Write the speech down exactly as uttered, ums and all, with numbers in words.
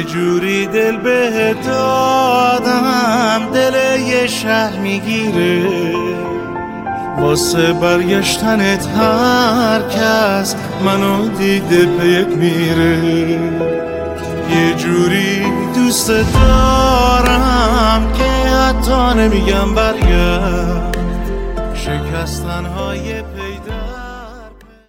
یه جوری دل به دادم دل یه شهر میگیره واسه برگشتنت هر کس منو دیده پیت میره یه جوری دوست دارم که حتی نمیگم برگرد شکستنهای